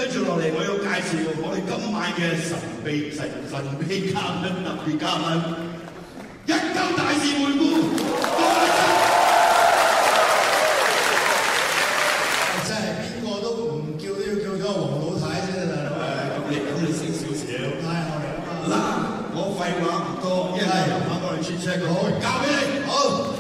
跟住落嚟，我要介紹我哋今晚嘅神秘嘉賓、特別嘉賓，一鳩大事回顧。 真係邊個都唔叫都要叫咗黃老太先啦。 咁你醒少少。 太好啦！ 嗱，我廢話唔多，一係由翻過嚟出車講，交俾你。好。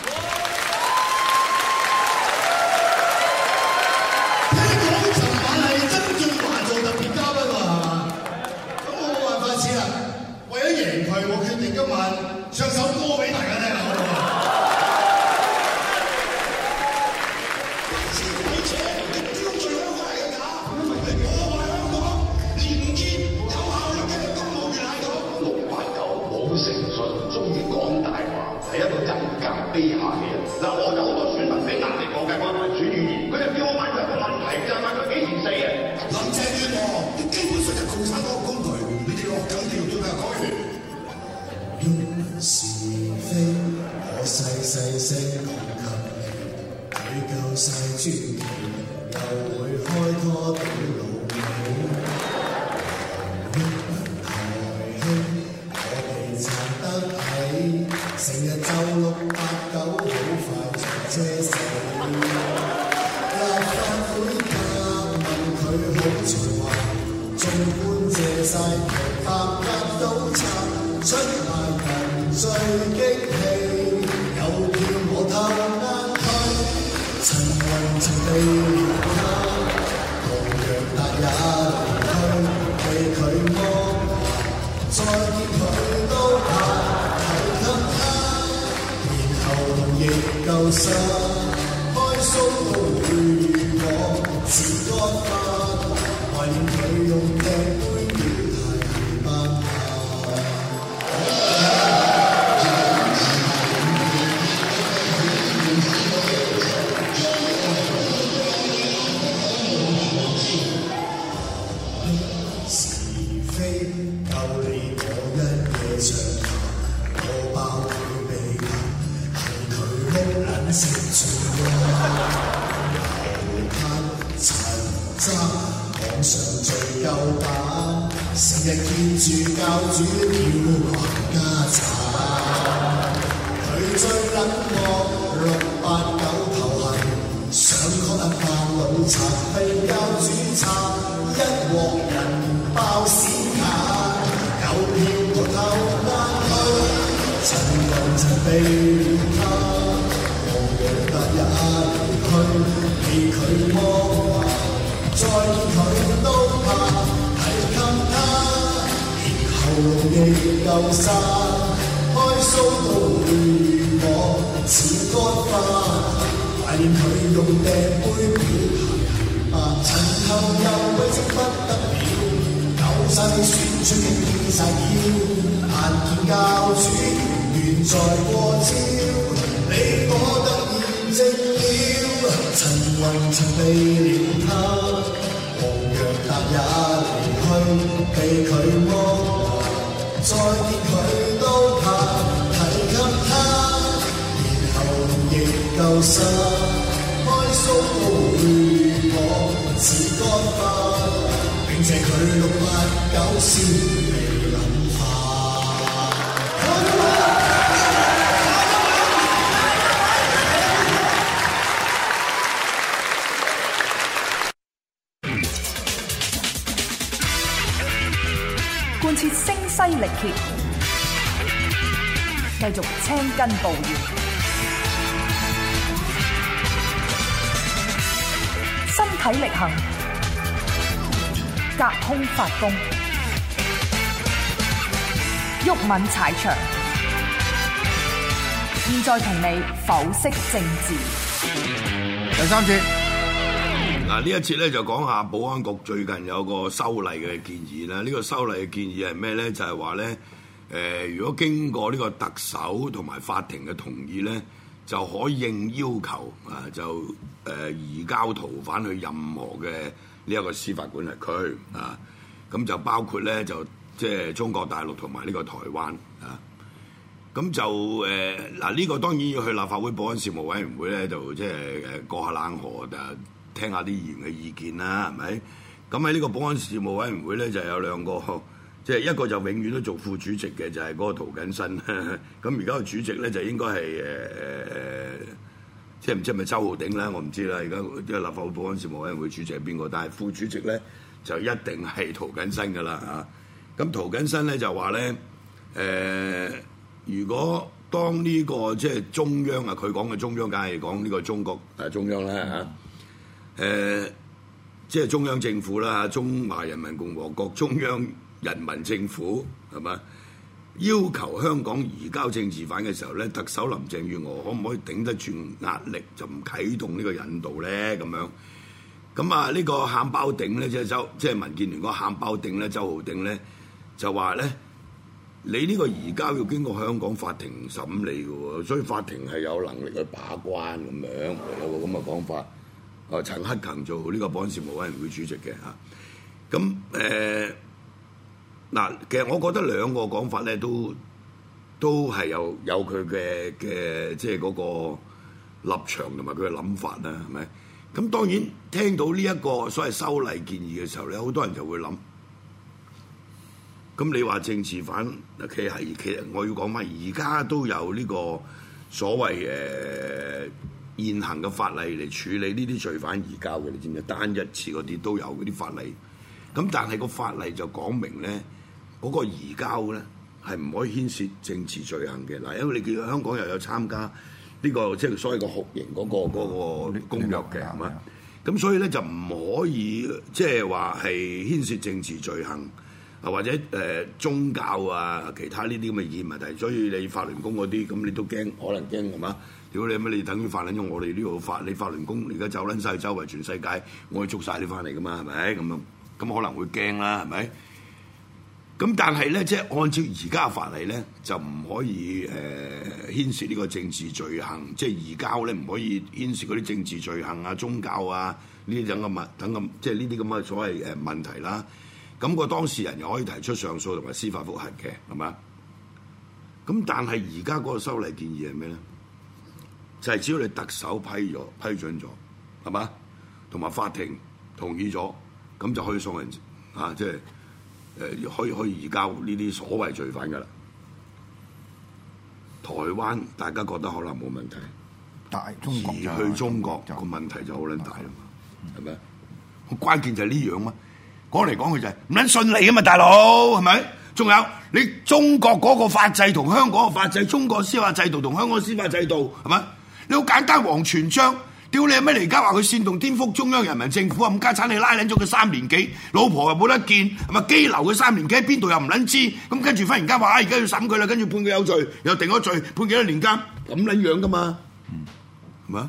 我決定今晚唱首歌俾大家聽，好唔好啊？支持你者，你丟最香港嘅假，你破壞香港廉潔有效率嘅公務員系統。689冇誠信，中意講大話，係一個人格卑下嘅人。嗱，我有好多選民俾壓力我嘅，我係選語言，佢就叫我問佢一個問題，就係問佢幾時死嘅。林鄭月娥，你基本上就共產黨工具，你哋落緊地獄都係講完。是非，我細細聲講給你，佢夠晒專業，又會開拖到老尾。台興，我哋撐得起，成日就689，好快就遮死。立法會革問佢好才華，縱觀謝晒佢白鴿都撐出賣人。最激氣，有票我偷啱佢，曾為曾被撩他，同樣達也離去，被佢摸再見佢都怕，提給他，然後亦夠心，開鬚都會與我似乾花，懷念佢用鏡杯表態斑馬。網上最夠膽，成日見住教主要還家產，佢最冷漠689頭痕，想講得爆腦殘，被教主插一鑊人爆屎眼，有票我偷啱佢，曾為曾被撩他，無樣達也離去，被佢摸。再見佢都怕，提給他，然後亦夠散，開鬚都會與我似乾花，懷念佢用掟杯表態白，陳後又委職不得了，有晒你選出嘅見晒妖，但見教主原在過招，你我得驗證了。曾為曾被撩他，黃楊達也離去，被佢摸，再見佢都怕，提給他，然後亦夠心，開鬚都會與我似乾花，並借佢689先被諗化。 貫徹聲嘶力竭，繼續青筋暴現，身體力行，隔空發功，毓民踩場。現在同你剖析政治。 第三節。 嗱，呢一節咧就講下保安局最近有個修例嘅建議啦。呢個修例嘅建議係咩咧？就係話咧，如果經過呢個特首同埋法庭嘅同意咧，就可以應要求啊，就移交逃犯去任何嘅呢一個司法管轄區啊。咁就包括咧，就即係中國大陸同埋呢個台灣啊。咁就嗱，呢個當然要去立法會保安事務委員會咧，就即係過下冷河，聽下啲議員嘅意見啦，係咪？ 咁喺呢個保安事務委員會咧就有兩個，即係一個就永遠都做副主席嘅，就係嗰個涂謹申。咁而家個主席咧就應該係即係唔知係咪周浩鼎啦，我唔知啦。而家即係立法會保安事務委員會主席係邊個？但係副主席咧就一定係涂謹申㗎啦嚇。咁涂謹申咧就話咧如果當呢個即係中央啊，佢講嘅中央梗係講呢個中國中央啦嚇。即係中央政府啦，中華人民共和國中央人民政府係嘛？要求香港移交政治犯嘅時候咧，特首林鄭月娥可唔可以頂得住壓力，就唔啟動呢個引渡咧？咁樣咁啊？呢個喊包頂咧，即係民建聯嗰個喊包頂咧，周浩鼎咧就話咧，你呢個移交要經過香港法庭審理嘅喎，所以法庭係有能力去把關咁樣，有個咁嘅講法。陳克勤做呢個保安事務委員會主席嘅嚇。咁嗱，其實我覺得兩個講法咧都係有佢嘅即係嗰個立場同埋佢嘅諗法啦，係咪？咁當然聽到呢一個所謂修例建議嘅時候咧，好多人就會諗，咁你話政治犯其實我要講翻，而家都有呢個所謂現行嘅法例嚟處理呢啲罪犯移交嘅，你知唔知？單一次嗰啲都有嗰啲法例。咁但係個法例就講明咧，嗰個移交咧係唔可以牽涉政治罪行嘅。嗱，因為你見香港又有參加呢個即係所謂嘅酷刑嗰個公約嘅，係嘛？咁所以咧就唔可以即係話係牽涉政治罪行啊，或者宗教啊其他呢啲咁嘅議問題。所以你法輪功嗰啲咁你都驚，可能驚係嘛？如果你乜你等於犯撚咗我哋呢度法，你法輪功而家走撚晒周圍全世界，我去捉晒你翻嚟噶嘛，係咪咁樣？咁可能會驚啦，係咪？咁但係咧，即係按照而家嘅法例咧，就唔可以牽涉呢個政治罪行，即係移交咧唔可以牽涉嗰啲政治罪行啊、宗教啊呢啲等咁，即係呢啲咁嘅所謂問題啦。咁個當事人又可以提出上訴同埋司法覆核嘅，係嘛？咁但係而家嗰個修例建議係咩咧？就係只要你特首批准咗，係嘛？同埋法庭同意咗，咁就可以送人啊！即係可以移交呢啲所謂罪犯㗎啦。台灣大家覺得可能冇問題， 但係中國去中國個問題就好撚大啦嘛，係咪？關鍵就係呢樣嘛。講嚟講去就係唔撚順利啊嘛，大佬係咪？仲有你中國嗰個法制同香港嘅法制，中國司法制度同香港司法制度係咪？你好簡單，黃全章，屌你係咩嚟？而家話佢煽動顛覆中央人民政府啊！咁家產你拉撚咗佢3年幾，老婆又冇得見，係咪羈留佢3年幾？喺邊度又唔撚知？咁跟住忽然間話而家要審佢啦，跟住判佢有罪，又定咗罪，判幾多年監？咁撚樣噶嘛？係咪？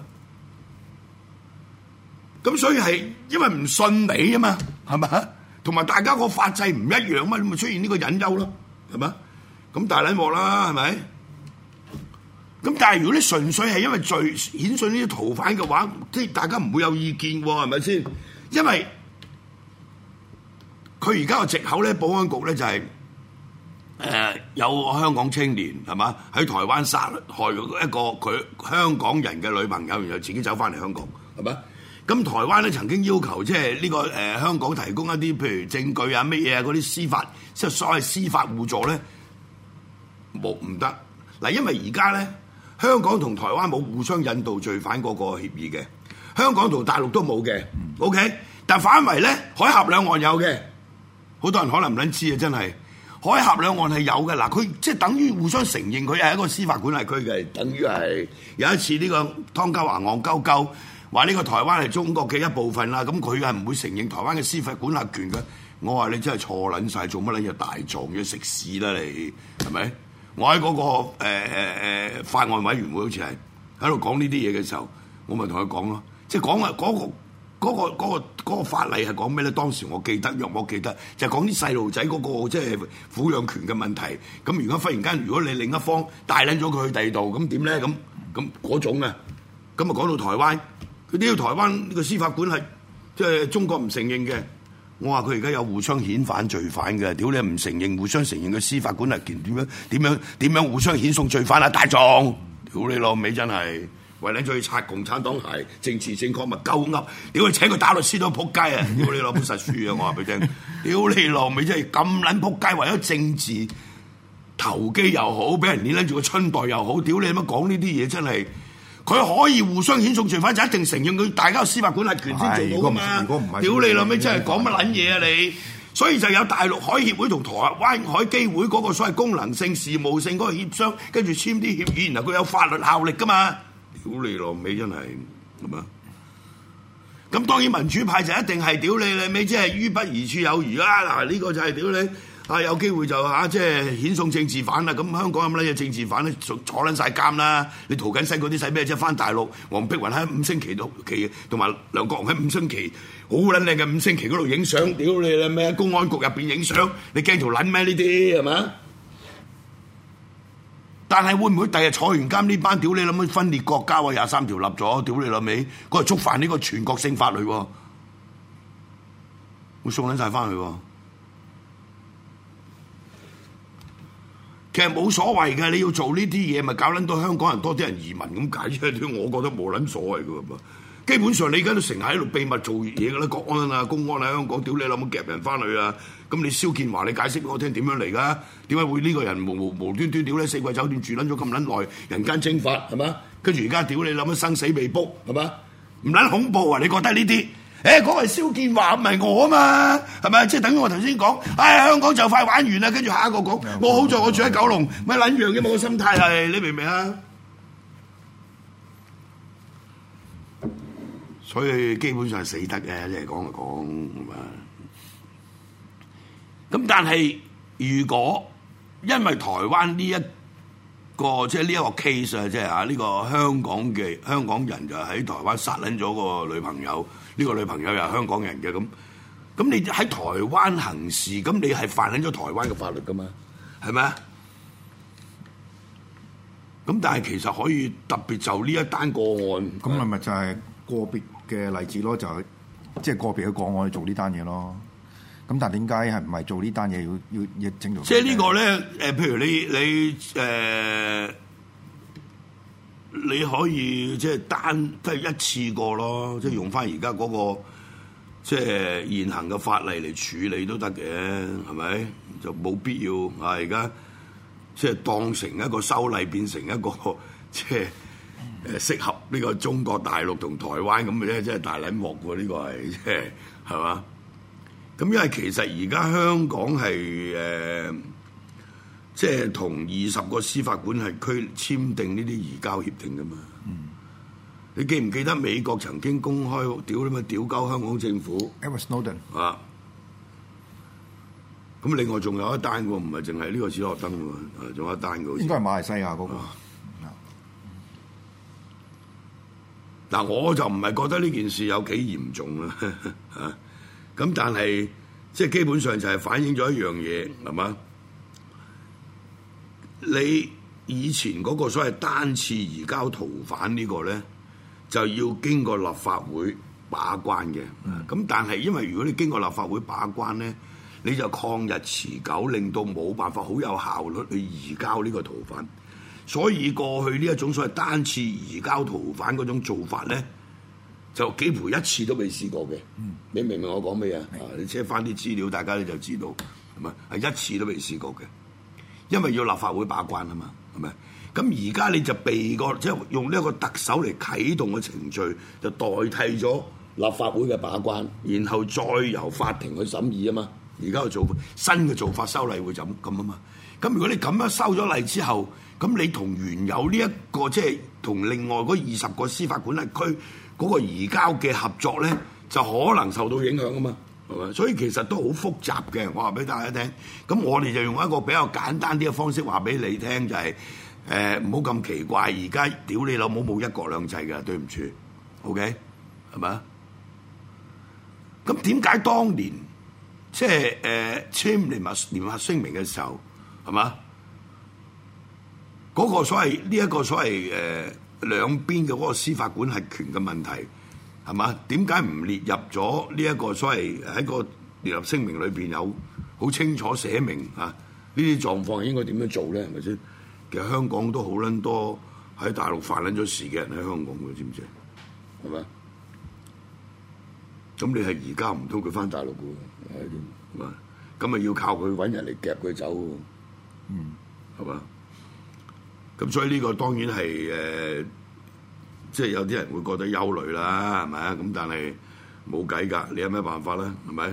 咁所以係因為唔信你啊嘛，係咪？同埋大家個法制唔一樣嘛，你咪出現呢個隱憂咯，係咪？咁大撚鑊啦，係咪？咁但係如果你純粹係因為罪遣送呢啲逃犯嘅話，即係大家唔會有意見喎，係咪先？因為佢而家個藉口咧，保安局咧就係、有香港青年係嘛喺台灣殺害一個佢香港人嘅女朋友，然後自己走翻嚟香港係咪？咁台灣咧曾經要求即係呢個香港提供一啲譬如證據啊乜嘢啊嗰啲司法即係所謂司法互助咧，冇唔得嗱，因為而家咧。香港同台灣冇互相引渡罪犯嗰個協議嘅，香港同大陸都冇嘅，OK？但反為咧，海峽兩岸有嘅，好多人可能唔撚知啊，真係海峽兩岸係有嘅。嗱，佢即係等於互相承認佢係一個司法管轄區嘅，等於係有一次呢個湯家驊戇鳩鳩話呢個台灣係中國嘅一部分啦，咁佢係唔會承認台灣嘅司法管轄權嘅。我話你真係錯撚晒，做乜撚嘢大狀要食屎啦你，係咪？我喺嗰個法案委員會好似係喺度講呢啲嘢嘅時候，我咪同佢講咯，即係講啊嗰個法例係講咩咧？當時我記得，若我記得就係講啲細路仔嗰個即係撫養權嘅問題。咁如果忽然間，如果你另一方帶撚咗佢去第二度，咁點咧？咁嗰種啊，咁啊講到台灣，佢呢個台灣呢個司法管係即係中國唔承認嘅。我話佢而家有互相遣返罪犯嘅，屌你唔承認，互相承認嘅司法管轄權點樣互相遣送罪犯啊？大狀，屌你老味真係為撚咗去擦共產黨鞋，政治正確咪鳩噏，屌佢請佢打律師都撲街啊！屌你老母實輸啊！我話俾你聽，屌你老味真係咁撚撲街，為咗政治投機又好，俾人捏撚住個春袋又好，屌你乜講呢啲嘢真係，佢可以互相遣送罪犯就一定承認佢大家有司法管轄權先做到㗎嘛？ 如果唔係， 屌你老味真係講乜撚嘢啊你！所以就有大陸海協會同台灣海基會嗰個所謂功能性、事務性嗰個協商，跟住簽啲協議，然後佢有法律效力㗎嘛？屌你老味真係咁啊！咁當然民主派就一定係屌你老味，即係於不疑處有餘啦。嗱呢個就係屌你啊！有機會就即係遣送政治犯啦。咁香港有乜嘢政治犯咧？坐撚晒監啦！你涂謹申嗰啲使咩啫？翻大陸，黃碧雲喺5星期同埋梁國雄喺5星期好撚靚嘅5星期嗰度影相，屌你啦咩？公安局入邊影相，你驚條撚咩？呢啲係咪？但係會唔會第日坐完監呢班屌你諗乜分裂國家喎？23條立咗，屌你老味，嗰係觸犯呢個全國性法律喎，會送撚晒翻去喎。其實冇所謂嘅，你要做呢啲嘢咪搞撚到香港人多啲人移民咁解啫。我覺得冇撚所謂嘅喎。基本上你而家都成日喺度秘密做嘢嘅啦，國安啊、公安喺香港，屌你諗乜夾人翻去啊？咁你蕭建華你解釋俾我聽點樣嚟㗎？點解會呢個人無端端屌咧4季酒店住撚咗咁撚耐，人間蒸發係嘛？跟住而家屌你諗乜生死未卜係嘛？唔撚恐怖啊？你覺得呢啲？嗰個係蕭建華唔係我啊嘛，係咪？即係等於我頭先講，香港就快玩完啦，跟住下一個講，我好在我住喺九龍，咪撚樣嘅嘛個心態係，你明唔明啊？所以基本上係死得嘅，即係講嚟講係嘛。咁但係如果因為台灣呢一個即係呢一個 case 啊，即係呢個香港人就喺台灣殺撚咗個女朋友，呢個女朋友又係香港人嘅咁你喺台灣行事，咁你係犯撚咗台灣嘅法律噶嘛？係咪啊？咁但係其實可以特別就呢一單個案， 咁咪就係個別嘅例子咯，就係即係個別嘅個案去做呢單嘢咯。咁但係點解係唔係做呢單嘢要整到？ 即係呢個咧譬如你可以即係都係一次過咯，即係用翻而家嗰個即係現行嘅法例嚟處理都得嘅，係咪？就冇必要而家即係當成一個修例變成一個即係適合呢個中國大陸同台灣咁嘅啫，即係大撚鑊喎！呢個係即係嘛？咁因為其實而家香港係即係同20個司法管轄區簽訂呢啲移交協定噶嘛。你記唔記得美國曾經公開屌鳩香港政府 Edward Snowden 啊？咁另外仲有一單喎，唔係淨係呢個史諾登喎，仲有一單嘅。 應該係馬來西亞嗰個。 嗱，我就唔係覺得呢件事有幾嚴重啦，嚇。咁但係即係基本上就係反映咗一樣嘢，係嘛？你以前嗰個所謂單次移交逃犯呢個咧，就要經過立法會把關嘅。咁但係因為如果你經過立法會把關咧，你就曠日持久，令到冇辦法好有效率去移交呢個逃犯。所以過去呢一種所謂單次移交逃犯嗰種做法咧，就幾乎一次都未試過嘅。你明唔明我講咩啊？你 check 翻啲資料，大家你就知道係咪？係一次都未試過嘅，因為要立法會把關啊嘛，係咪？咁而家你就避過，即係用呢一個特首嚟啟動嘅程序，就代替咗立法會嘅把關，然後再由法庭去審議啊嘛。而家嘅做法，新嘅做法修例會就咁啊嘛。咁如果你咁樣收咗例之後，咁你同原有呢一個即係同另外嗰20個司法管轄區嗰個移交嘅合作咧，就可能受到影響啊嘛，係咪？所以其實都好複雜嘅。我話俾大家聽，咁我哋就用一個比較簡單啲嘅方式話俾你聽，就係唔好咁奇怪。而家屌你老母冇一國兩制嘅，對唔住 ，OK 係咪啊？咁點解當年即係簽聯合聲明嘅時候係嘛？嗰個所謂呢一個所謂兩邊嘅嗰個司法管轄權嘅問題係嘛？點解唔列入咗呢一個所謂喺個聯合聲明裏邊有好清楚寫明啊？呢啲狀況應該點樣做咧？係咪先？其實香港都好撚多喺大陸犯撚咗事嘅人喺香港嘅，知唔知？係咪？咁你係移交唔到佢翻大陸嘅喎，係嘛？咁咪要靠佢揾人嚟夾佢走喎，係嘛？咁所以呢個當然係即係有啲人會覺得憂慮啦，係咪啊？咁但係冇計㗎，你有咩辦法咧？係咪？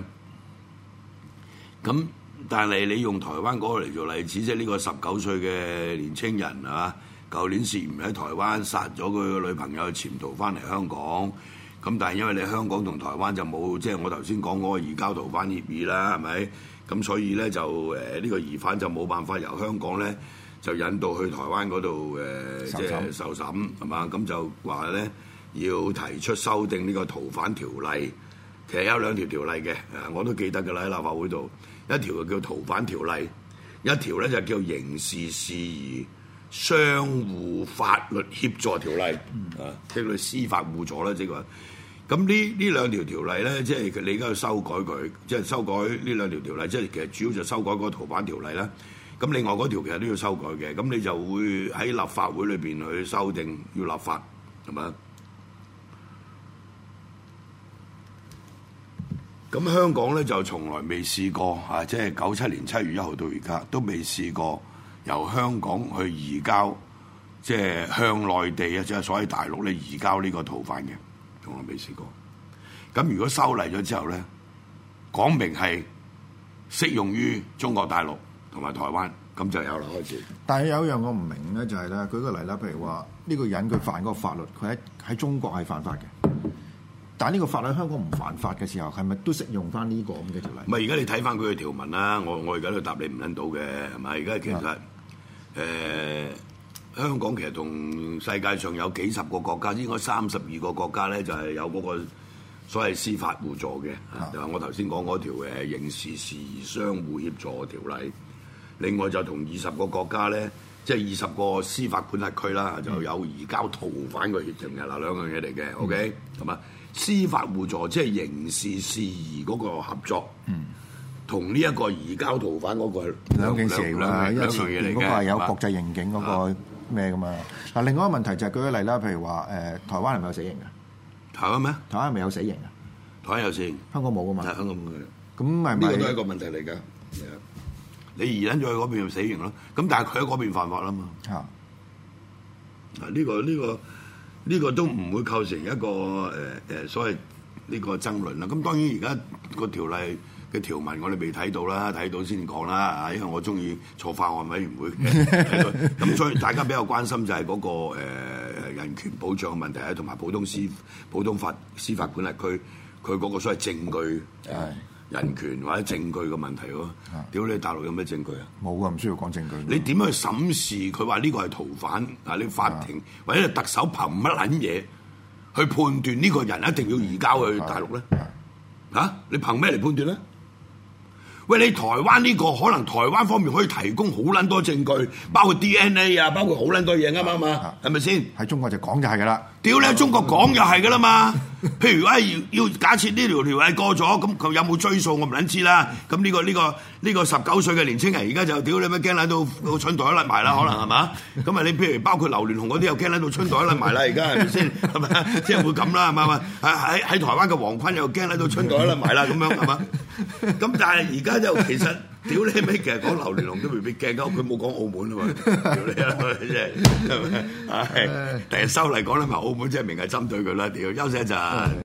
咁但係你用台灣嗰個嚟做例子，即係呢個19歲嘅年青人係嘛？舊年涉嫌喺台灣殺咗佢個女朋友，潛逃翻嚟香港。咁但係因為你香港同台灣就冇即係我頭先講嗰個移交逃犯協議啦，係咪？咁所以咧就呢個疑犯就冇辦法由香港咧就引導去台灣嗰度即係受審係嘛？咁就話咧要提出修訂呢個逃犯條例。其實有2條條例嘅，我都記得㗎啦，喺立法會度，一條就叫逃犯條例，一條咧就叫刑事事宜相互法律協助條例，即係司法互助啦，即係話。咁呢2條條例咧，即係你而家要修改佢，即係修改呢2條條例，即係其實主要就修改嗰個逃犯條例啦。咁另外嗰條其實都要修改嘅，咁你就會喺立法會裏邊去修訂，要立法係咪？咁香港咧就從來未試過啊，即係97年7月1號到而家都未試過由香港去移交，即係向內地啊，即係所謂大陸咧移交呢個逃犯嘅。從來未試過，咁如果修例咗之後咧，講明係適用於中國大陸同埋台灣，咁就有啦開始。 但係有一樣我唔明咧，就係咧，舉個例啦，譬如話呢個人佢犯嗰個法律，佢喺中國係犯法嘅，但係呢個法律喺香港唔犯法嘅時候，係咪都適用翻呢個咁嘅條例？ 唔係，而家你睇翻佢嘅條文啦，我而家都答你唔撚到嘅，係咪？而家其實香港其實同世界上有幾十個國家，應該32個國家咧，就係有嗰個所謂司法互助嘅。就係我頭先講嗰條刑事事宜相互協助條例。另外就同20個國家咧，即係20個司法管轄區啦，就有移交逃犯嘅協定嘅。嗱，2樣嘢嚟嘅，OK，係嘛？司法互助即係刑事事宜嗰個合作。同呢一個移交逃犯嗰個係兩件事嚟㗎，因為前邊嗰個係有國際刑警嗰個咩㗎嘛。嗱，另外一個問題就係舉個例啦，譬如話台灣係咪有死刑㗎？台灣咩？台灣係咪有死刑啊？台灣有死刑，香港冇㗎嘛？香港冇嘅。咁係咪呢個都係一個問題嚟㗎？你移撚咗去嗰邊就死刑咯。咁但係佢喺嗰邊犯法啦嘛。嗱，呢個都唔會構成一個所謂呢個爭論啦。咁當然而家個條例嘅條文我哋未睇到啦，睇到先講啦。因為我中意坐法案委員會嘅，咁所以大家比較關心就係嗰個人權保障嘅問題啊，同埋普通法司法管轄區佢嗰個所謂證據人權或者證據嘅問題喎。屌你大陸有咩證據啊？冇啊，唔需要講證據。你點樣去審視佢話呢個係逃犯啊？你法庭或者特首憑乜撚嘢去判斷呢個人一定要移交去大陸咧？你憑咩嚟判斷咧？喂，你台灣呢個可能台灣方面可以提供好撚多證據，包括 DNA 啊，包括好撚多嘢啱唔啱啊？係咪先？喺中國就講就係㗎啦。屌你喺中國講就係㗎啦嘛。譬如話要假設呢條條例過咗，咁佢有冇追溯我唔撚知啦。咁呢個19歲嘅年青人而家就屌你咩驚撚到春袋都甩埋啦，可能係嘛？咁啊你譬如包括劉鑾雄嗰啲又驚撚到春袋都甩埋啦，而家係咪先？係咪？即係會咁啦，係咪？喺台灣嘅黃坤又驚撚到春袋都甩埋啦，咁樣係嘛？咁但係而家就其實屌你咩？其實講劉鑾雄都未必驚㗎，佢冇講澳門啊嘛。屌你啦，即係係咪？第日收嚟講咧，埋澳門即係明係針對佢啦。屌，休息一陣。